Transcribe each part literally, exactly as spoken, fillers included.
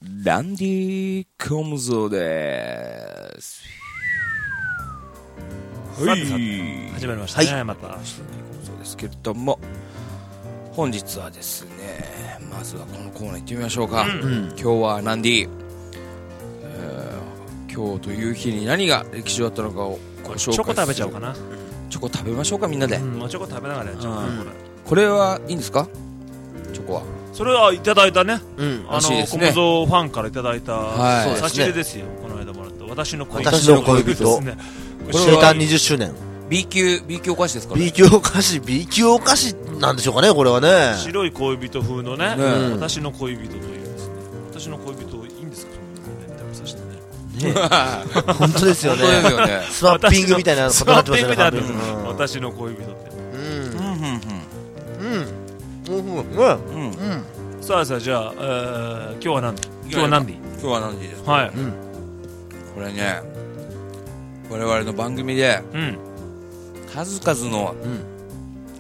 ランディコムゾーです。 はい、始まりましたね、はい、またランディコムゾーですけれども、本日はですね、まずはこのコーナー行ってみましょうか、うんうん、今日はランディ、えー、今日という日に何が歴史があったのかをご紹介する。 チョコ食べちゃおうかな。 チョコ食べましょうか、みんなで、 うん、チョコ食べながらやっちゃう、うん、 これはいいんですか、チョコは。 それはいただいたね、うん、あのね、 コムゾーファンからいただいた、はい、差し入れですよ。この間もらった私の恋人、 私の恋人ですね。生誕にじゅっしゅうねん B 級 B 級お菓子ですかね。 B 級お菓子 B 級お菓子なんでしょうかね、これはね。 白い恋人風の ね, ね、うん、私の恋人というですね。私の恋人いいんですか、その食べさせてね。 ね本当ですよね。スワッピングみたいなことになってますよね。 私の恋人って。 うんうんうんうんうん。さあさあ、じゃあ、えー、今日は何今日は何で今日は何でですか。 はい、 うん、これね、我々の番組で、うん、数々の、うん、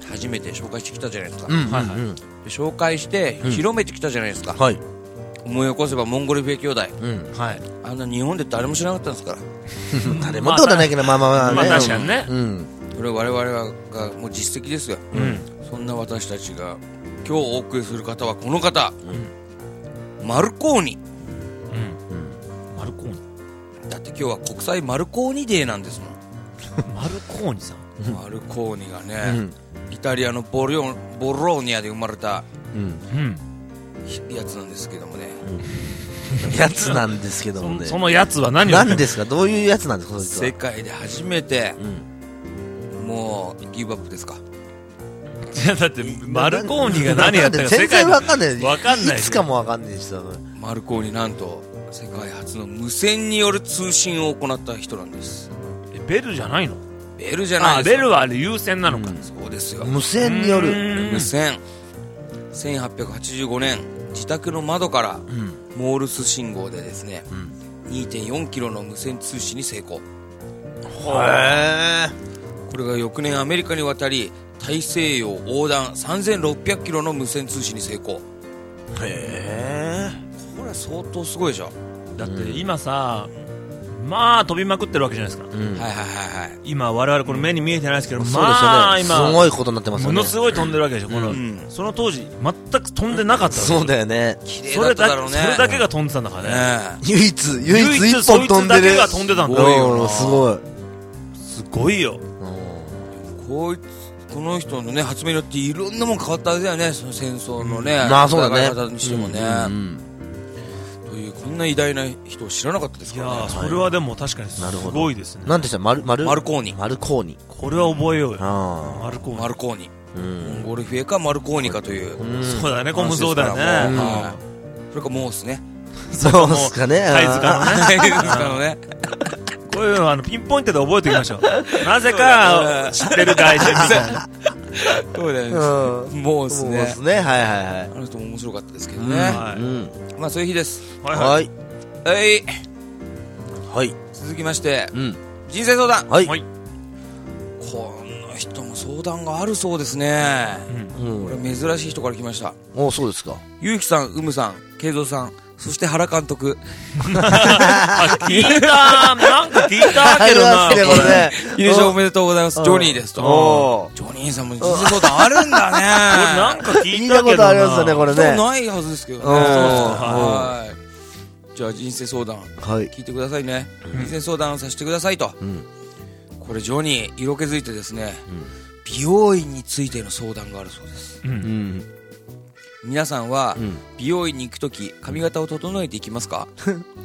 初めて紹介してきたじゃないですか、うんはいはい、で紹介して広めてきたじゃないですか、うんはい、思い起こせばモンゴルフィエ兄弟、うんはい、あんな日本で誰も知らなかったんですから誰もってことはないけど、まあまあまあね、 まあ確かにね、 うん、 これ我々がもう実績ですよ、うん、そんな私たちが今日お送りする方はこの方、うん、マルコーニ、 うんうん、マルコーニだって今日は国際マルコーニデーなんですもんマルコーニさんマルコーニがね、うん、イタリアのボロボローニャで生まれた、うん、やつなんですけどもね、 うん、やつなんですけどもねそ, そのやつは何を何ですか、どういうやつなんですか。 世界で初めて、うん、もうギブアップですか。 いやだってマルコーニが何やったか全然わかんない。 わかんない。 いつかもわかんないしさ。 マルコーニなんと世界初の無線による通信を行った人なんです。 えベルじゃないの。 ベルじゃないですよ。 ベルはあれ有線なのか、うん、 そうですよ。 無線による無線。せんはっぴゃくはちじゅうごねん自宅の窓から、うん、モールス信号でですね、うん、にてんよんキロの無線通信に成功。 へー。 これが翌年アメリカに渡り大西洋横断さんぜんろっぴゃくキロの無線通信に成功。 へー。これは相当すごいでしょ。 だって今さ、うん、まあ飛びまくってるわけじゃないですか、うん、はいはいはいはい。今我々この目に見えてないですけど、うん、まあ、ね、今すごいことになってますよね。 ものすごい飛んでるわけでしょ、うん、この、うん、その当時全く飛んでなかったわけ。 そうだよね。 綺麗だっただろうね。 それだけが飛んでたんだからね、 うん、唯一唯一一本飛んでる。 そいつだけが飛んでたんだよ。 すごいすごいよ。 こいつこの人のね発明によっていろんなもん変わったわけだよね。その戦争のね、 うん、まあそうだね、 戦い方にしてもね、うんうんうん、というこんな偉大な人を知らなかったですからね。 いやそれはでも確かにすごいですね。 なんでしたマルマルマルコーニ。 マルコーニ。 これは覚えようよ。マルコーニ。 マルコーニ。うん、モンゴルフィエかマルコーニかという。 うん、そうだね、コムゾーだよね。うん、 はい。それかモースね。 モースかね。 サイズかのね。 サイズかのね。 こういうのはあのピンポイントで覚えておきましょう。なぜか知ってる外人みたいな。 そうだよね。モースね。 モースね。はいはいはい。 あの人も面白かったですけどね。はい。まあそういう日です。 はいはい。 はい。 はい。 続きまして、うん、人生相談。 はい。 この人も相談があるそうですね。うん。これ珍しい人から来ました。 お、そうですか。 ゆうきさん、うむさん、けいぞうさん。そして原監督あ聞いたなんか聞いたけどな優勝おめでとうございますジョニーですと。ジョニーさんも人生相談あるんだね。これなんか聞いたけどな。 聞いたことありますよねこれね。 ないはずですけどね。はい。じゃあ人生相談聞いてくださいね。人生相談させてくださいと。これジョニー色気づいてですね、美容院についての相談があるそうです。皆さんは美容院に行くとき髪型を整えていきますか？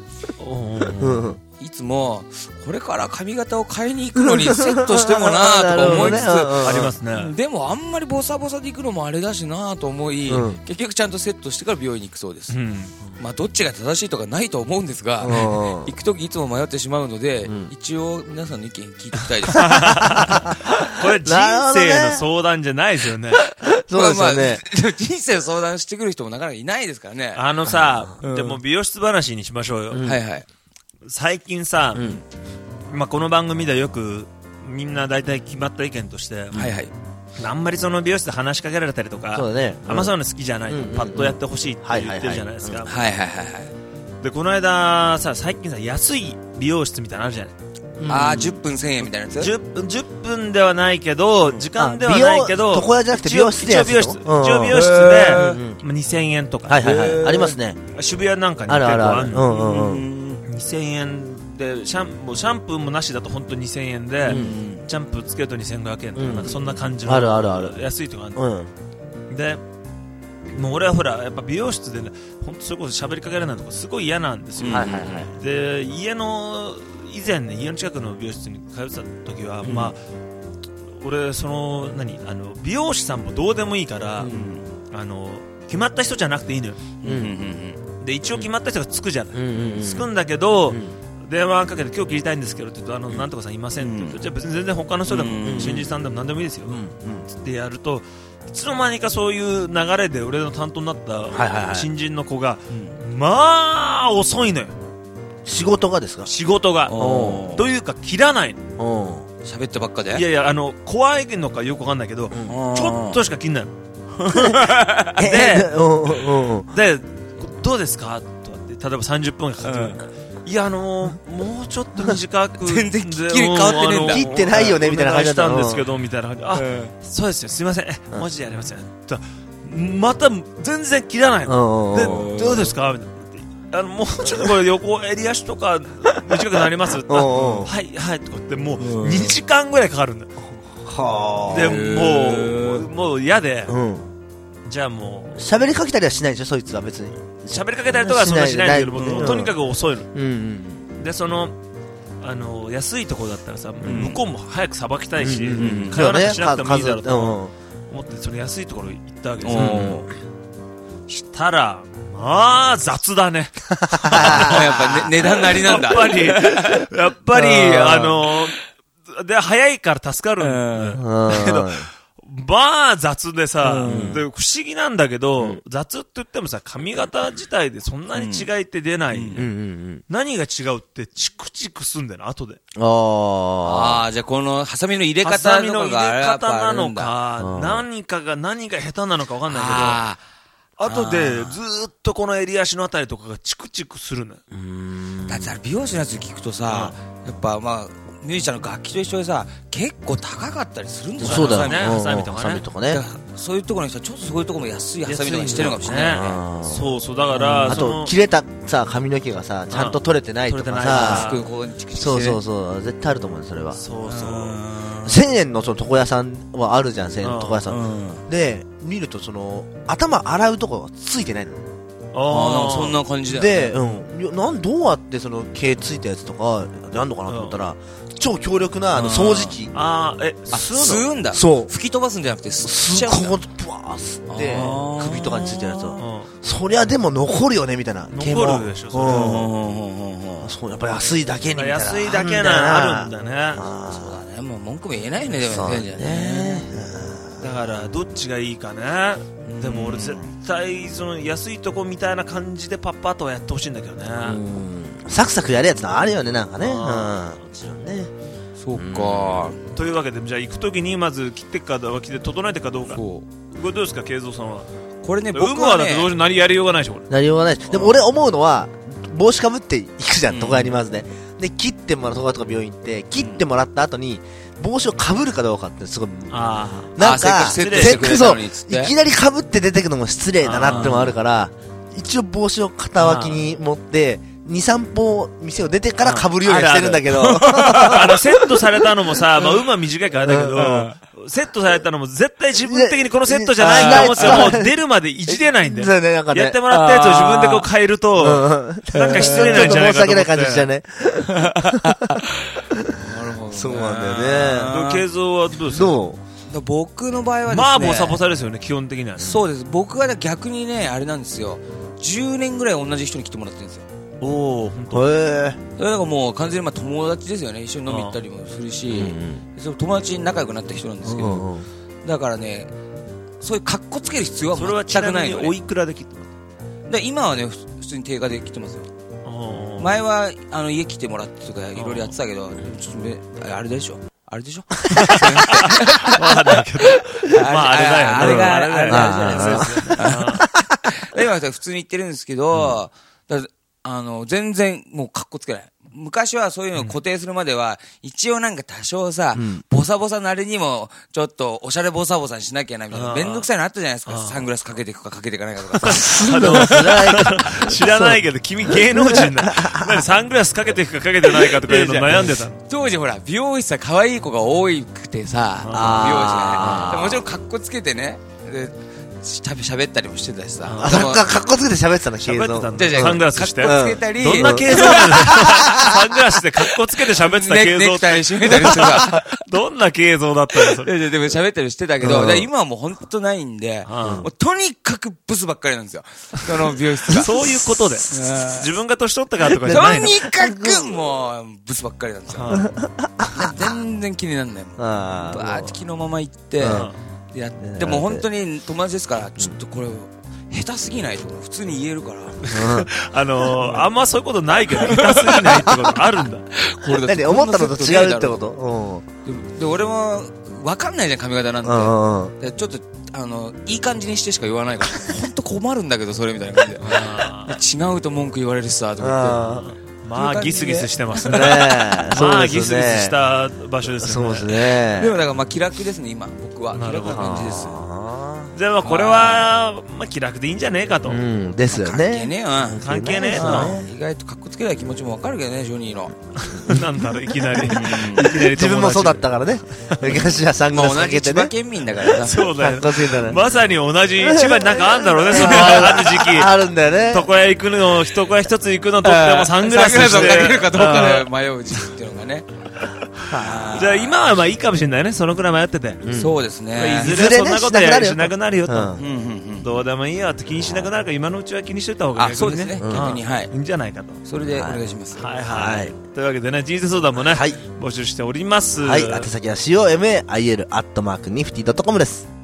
いつもこれから髪型を買いに行くのにセットしてもなーとか思いつつありますね。 でもあんまりボサボサで行くのもあれだしなーと思い、うん、結局ちゃんとセットしてから美容院に行くそうです、うん、まあどっちが正しいとかないと思うんですが、うん、行くときいつも迷ってしまうので、うん、一応皆さんの意見聞いていきたいですこれ人生の相談じゃないですよね。 そうですよね。まあ、人生を相談してくる人もなかなかいないですからね。 あのさ、うん、でも美容室話にしましょうよ、 うん、はいはい。 最近さ、うん、まあ、この番組ではよくみんな大体決まった意見として、はいはい、あんまりその美容室で話しかけられたりとか、そうだね、うん、あんまそういうの好きじゃない、うん、パッとやってほしいって言ってるじゃないですか。 はいはいはいはい。 でこの間さ最近さ安い美容室みたいなのあるじゃない。 うん、ああじゅっぷんせんえんみたいなやつ。 10, 分じゅっぷんではないけど時間ではないけど床屋じゃなくて美容室で一応美容室、うん、一応美容室で、うん、にせんえんとか、 はいはいはい、ありますね。 渋谷なんかに結構あるの。にせんえんでシャンもうシャンプーもなしだと本当にせんえんで、うん、シャンプーつけるとにせんごひゃくえんとか、うん、なんかそんな感じのあるあるある安いとかあるの、うん、でもう俺はほらやっぱ美容室でね本当それこそ喋りかけられないとこすごい嫌なんですよ、はいはいはい、で家の以前ね家の近くの美容室に通ってた時は、うん、まあ俺その何あの美容師さんもどうでもいいから、うん、あの決まった人じゃなくていいのよ、うんうんうん、で一応決まった人がつくじゃない、うんうんうん、つくんだけど、うん、電話かけて今日切りたいんですけどって言うとあのなんとかさんいませんって言うと、うん、じゃあ別に全然他の人でも、うんうん、新人さんでも何でもいいですよ、うんうん、ってやるといつの間にかそういう流れで俺の担当になった新人の子が、はいはいはい、まあ遅いのよ。 仕事がですか？ 仕事がというか切らないの。 喋ってばっかで。 いやいやあの怖いのかよくわかんないけど、うん、ちょっとしか切んないのででどうですかとかって例えばさんじゅっぷんかかってる、うん、いやあのー、もうちょっと短く全然切り変わってねえんだ。 切ってないよねみたいな感じだったんですけどみたいな感じで、あ、うん、そうですよすいませんマジでやりますよ、うん、また全然切らないのでどうですかみたいな。あのもうちょっとこれ横襟足とか短くなりますはいはいとかってもうにじかんぐらいかかるんだよ。はでもうもう嫌で、うん、じゃあもう喋りかけたりはしないでしょそいつは。別に喋りかけたりとかはそんなしないけど、うん、とにかく遅いの、うんうん、でそのあの安いところだったらさ、うん、向こうも早くさばきたいし、うんうん、会話なんかしなくてもいいだろうと思ってその安いところ行ったわけですよ、うん、したらまあ雑だねやっぱ、ね、値段なりなんだ。 やっぱりやっぱりあので早いから助かるんだけどまあ雑でさ、で不思議なんだけど、うん、雑って言ってもさ髪型自体でそんなに違いって出ない、うんうんうん、何が違うってチクチクすんだよな後で。 ああじゃあこのハサミの入れ方とかがハサミの入れ方なのか何かが何が下手なのか分かんないけど後でずーっとこの襟足のあたりとかがチクチクするのよ。 だって美容師のやつ聞くとさ、うん、やっぱまあミュージシャンの楽器と一緒でさ結構高かったりするんですよね。 そうだよねハサミとかね。 とかねそういうところにさちょっとそういうところも安いハサミとかにしてるのかもしれないね。 そうそうだからあと切れたさ髪の毛がさちゃんと取れてないとかさそうそうそう絶対あると思うそれは。そうそうせんえんのその床屋さんはあるじゃんせんえんの床屋さんで見るとその頭洗うとこがついてないの。 ああそんな感じだよね。で、うん、なんどうやってその毛ついたやつとかやんのかなと思ったら、うん、超強力なあの掃除機。 ああえ吸うんだ。 そう吹き飛ばすんじゃなくて吸っちゃうんだ。こうブワー吸って首とかについてるやつをそりゃでも残るよねみたいな。 残るでしょそれ。 うんそうやっぱ安いだけにみたいな。 安いだけなあるんだね。 そうだねもう文句も言えないねでもね。 だからどっちがいいかね。でも俺絶対その安いとこみたいな感じでパッパッとはやってほしいんだけどね。 サクサクやるやつのあるよねなんかね。もちろんね。 そうか。 というわけでじゃあ行くときにまず切ってかどうか切って整えてかどうか。これどうですか慶三さんは。 これね僕はね。有無はだってどうし何やりようがないでしょこれ。 なりようがないし。でも俺思うのは帽子かぶっていくじゃん床屋にまずね。で切ってもらうとか病院行って切ってもらった後に帽子をかぶるかどうかってすごいあなんかせっかくそういきなりかぶって出てくのも失礼だなってもあるから一応帽子を肩脇に持ってにさん歩店を出てからかぶるようにしてるんだけどあのセットされたのもさまあ馬短いからだけどセットされたのも絶対自分的にこのセットじゃないと思ってもう出るまでいじれないんだよ、ねなんかね、やってもらったやつを自分でこう変えるとなんか失礼なんじゃないかと思ってちょっと申し訳ない感じしたねそうなんだよね。慶三はどうですか。どう僕の場合はですねまあボサボサですよね基本的には、ね、 そうです僕は逆にねあれなんですよじゅうねんぐらい同じ人に来てもらってるんですよ。 おお、本当。 へえ。だからもう完全にまあ友達ですよね。一緒に飲み行ったりもするし、うんうん、その友達に仲良くなった人なんですけど、うんうん、だからね、そういう格好つける必要は全くないのね。 それはちなみにおいくらで切ってます？ で今はね普通に定価で切ってますよ。前はあの家来てもらってとかいろいろやってたけど、ちょっとあれでしょ。あれでしょ。 まあだけど、まああれだよね。 あれがあれじゃないですか。今普通に言ってるんですけど、だあの、全然、もう、かっこつけない。昔はそういうのを固定するまでは、うん、一応なんか多少さ、うん、ボサボサなりにも、ちょっと、おしゃれボサボサにしなきゃな、みたいな。めんどくさいのあったじゃないですか。サングラスかけていくかかけていかないかとかさ。 知らないけど、君芸能人だ。なんでサングラスかけていくかかけてないかとかいうの悩んでたの。 当時ほら、美容室は可愛い子が多くてさ、美容師がね。もちろんかっこつけてね。でしゃべ喋ったりもしてたしさ。 あ、そっか、かっこつけて喋ってたの、 喋ってたんだ。サングラスして。 かっこつけたり。 どんな形像なんだよ。サングラスでかっこつけて喋ってた形像。 ネクタイ締めたりしてさ。 どんな形像だったのそれ。 でも喋ったりしてたけど、今はもうほんとないんで、もうとにかくブスばっかりなんですよ。その美容室が。 そういうことで。自分が年取ったからとかじゃないの。 とにかくもう、ブスばっかりなんですよ。全然気になんないもん。バーッと気のまま行って、やでも本当に友達ですからちょっとこれ下手すぎないと普通に言えるから、 うん、あのー、あんまそういうことないけど下手すぎないってことあるんだ。 これだって思ったのと違うってこと、 うん、で, で俺も分かんないじゃん髪型なんて、うんうん、でちょっとあのいい感じにしてしか言わないから本当困るんだけどそれみたいな感じで違うと文句言われるしさと思って。 まあギスギスしてますね。まあギスギスした場所ですよね。 そうですね。 でもだからまあ気楽ですね今僕は。気楽な感じです。 じゃあまあこれはまあ気楽でいいんじゃねえかと。 うんですよね。 関係ねえわ。 関係ねえと。意外とかっこつけない気持ちもわかるけどねジョニーの。 なんだろういきなり。 自分もそうだったからね。昔はサングラスかけてね。 同じ千葉県民だからさ。 そうだよ。まさに同じ千葉になんかあんだろうねそのある時期。 あるんだよね。 床屋行くの一床屋一つ行くのとってもサングラスをかけるかどうかで迷う時期っていうのがね。 じゃあ今はまあいいかもしれないねそのくらい迷ってて、 うん、そうですねいずれそんなことやしなくなるよと、うん、どうでもいいよって気にしなくなるから今のうちは気にしといた方がいい、ね、 そうですね逆に、はい、 いいんじゃないかとそれでお願いします、 はい、はいはい、というわけでね人生相談もね、はい、募集しております。 はい、宛先は コマイル アットマークニフティドットコム です。